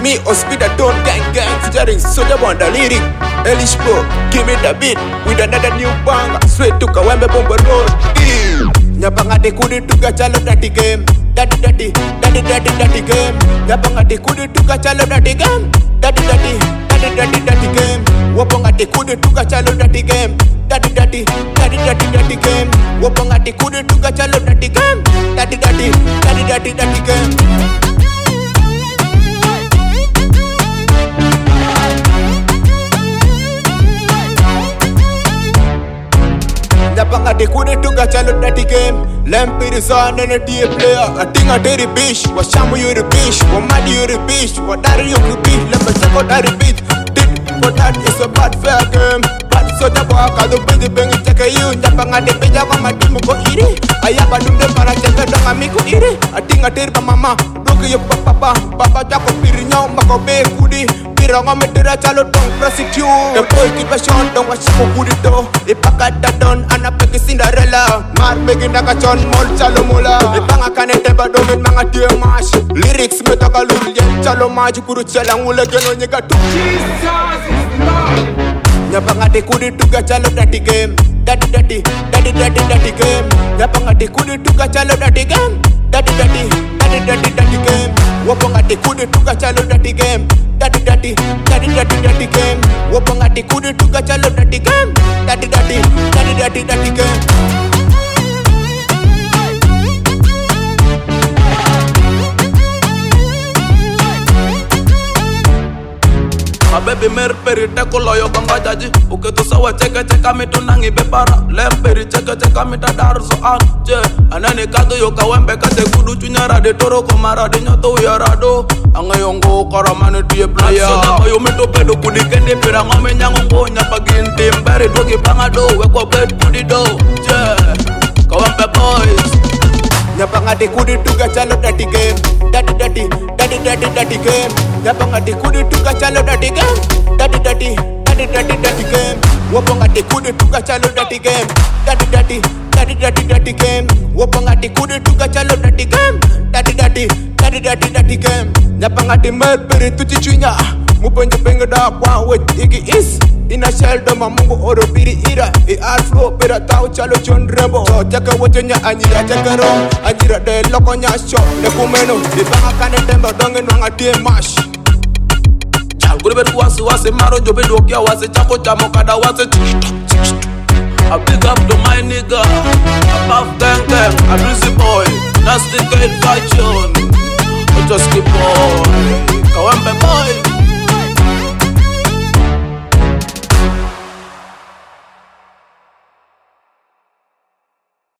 me or speed a tone gang featuring Soldier on the lyric. Elish Pro, give me the beat with another new banger. Straight to Kawembe Bomba Road. Nyapangate kudi tuga chalo dirty game. Dirty game. Nyapangate kudi tuga chalo dirty game. Dirty game. Wapangate kudi tuga chalo dirty game. Dirty game. Wapangate kudi tuga chalo dirty game. Dirty game. Napangate kudi tuga chalo dirty game. Lempiri son and a dear player. I think I did a bitch. What shamu you the bitch? What mad you the bitch? What daddy you the bitch? Let me check out that repeat. But that is a bad fair game. But so the walk I don't be the bang check you. Napangate peja kwa madimu ko iri. Ayaba dumde para check dong amigo iri. I think I did my mama. Look your papa. Papa jako piri nyao mako be kudi. Piranga metera chalo dong prosecute. The boy keep a shot dong wa shako kudi do. Ipakata don anapeke Cinderella. Mar begin daga chon mol chalo mola. Ipanga kane temba domin manga tie mash. Lyrics metaka lulien chalo maji kuru chala ngule geno nyega tu. Jesus is love. Nyapangate kudi tuga chalo dirty game. Dirty game. Nyapangate kudi tuga chalo dirty game. Dirty game. Wapangate kudi tuga chalo dirty game. Dirty game. Wapangate kudi tuga chalo dirty game. Dirty game. My baby mer peri teko loyo banga jaji. Uke tu sawa cheka mi tu nangi bepara. Lem peri cheka mi ta dar so anje. Anani kado yo Kawembe kate kudu chunyara de toro komara de nyoto yarado. Anga yongo karamane tie player. So dako yo mi to pedo kudi kende pira ngome nyango nyapa ginti mberi dogi banga do. Weko bed kudi do. Kawembe boys. Nyapangate kudi tuga chalo dirty game. Dirty game. Nyapangate kudi tuga chalo dirty game. Dirty game. Wapangate kudi tuga chalo dirty game. Dirty game. Wapangate kudi tuga chalo dirty game. Dirty game. Nyapangate merperi tuchichunya. Mupenje penga da kwa wet igi is. Ina shell do mamungu oro piri ira. E art flow pira tau chalo chon rebo. So chaka wotonya anyira chaka rom. Anyira de loko nya shop de kumeno. Di banga kane temba dongen wanga tie mash. Gurbe wasi maro jobe dokia wasi chako chamo kada wasi. I big up to my nigga. Above gang. A Drizzy boy. Nasty kid fashion. Just keep on.